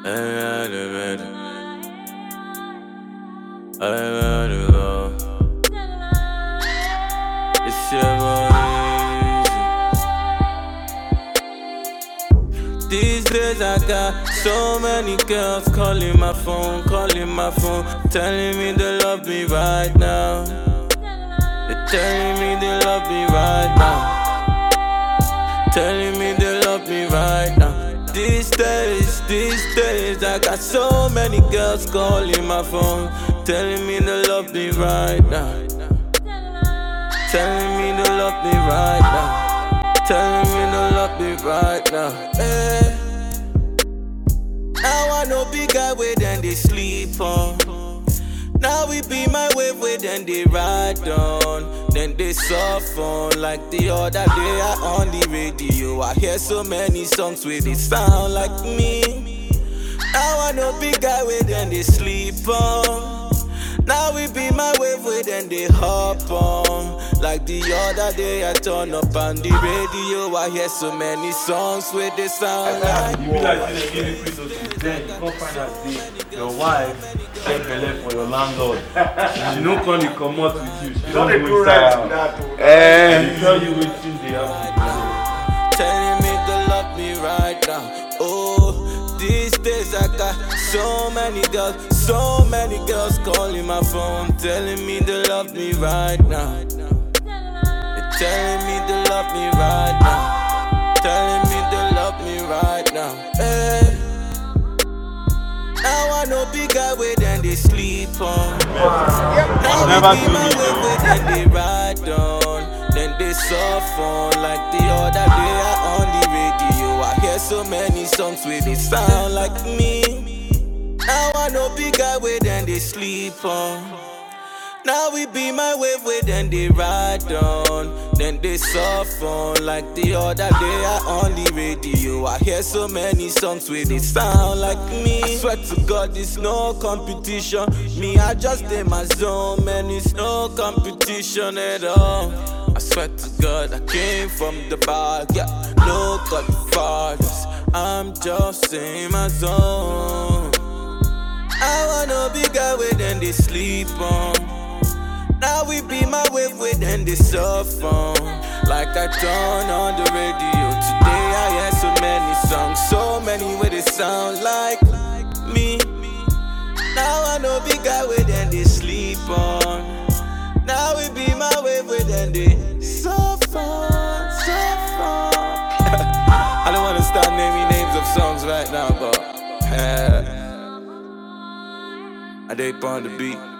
It's your boy. These days I got so many girls calling my phone, telling me they love me right now. They're telling me they love me right now. Telling me they love me right now. These days I got so many girls calling my phone, telling me they love me right now. Telling me they love me right now. Telling me they love me right now. Hey. Now I know big guy way then they sleep on. Now we be my wave way then they ride on. Then they soft on like the other day I on the radio. I hear so many songs where they sound like me. Now I know big guy way then they sleep on. Now we be my wave way then they hop on. Like the other day I turn up on the radio. I hear so many songs where they sound like you be like this, give me free social. Then you come find out your wife check belle for your landlord. She no come out with you. She don't go inside. She tell you wetin dey happen. Telling me they love me right now. Oh, these days I got so many girls calling my phone, telling me they love me right now. They're telling me they love me right now. Telling me they love me right now. Hey. Now I know big guy way then they sleep on. Now we be my way then they ride on. Then they soft on like the other day I on the radio. I hear so many songs where they sound like me. Now I know big guy way then they sleep on. Now we be my wave way then they ride on. Then they soft on like the other day I on the radio. I hear so many songs where they sound like me. I swear to God it's no competition. Me I just in my zone, man, it's no competition at all. I swear to God I came from the bar, yeah, no godfathers. I'm just in my zone. I wanna be guy way then they sleep on. Now we be my wave way then they surf on. Like I turn on the radio today I hear so many songs, so many where they sound like me. Now I know big guy way then they sleep on. Now we be my wave way then they surf on. I don't wanna start naming names of songs right now, but I dey on the beat.